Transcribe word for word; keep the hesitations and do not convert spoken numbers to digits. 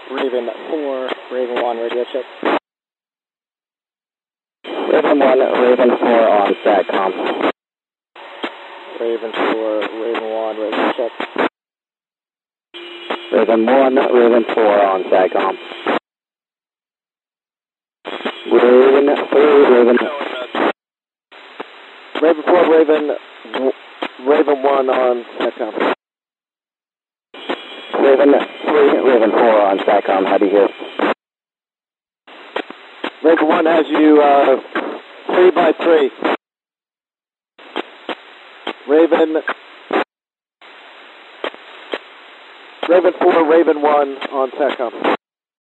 Raven four, Raven one, radio check. Raven one, Raven four on SATCOM. Raven four, Raven one, radio check. Raven one, Raven four on SATCOM. Raven three, Raven. Raven four, Raven, Raven one on SATCOM. Raven three, Raven four on SATCOM. How do you hear? Raven one has you uh, three by three. Raven, Raven four, Raven one on SATCOM.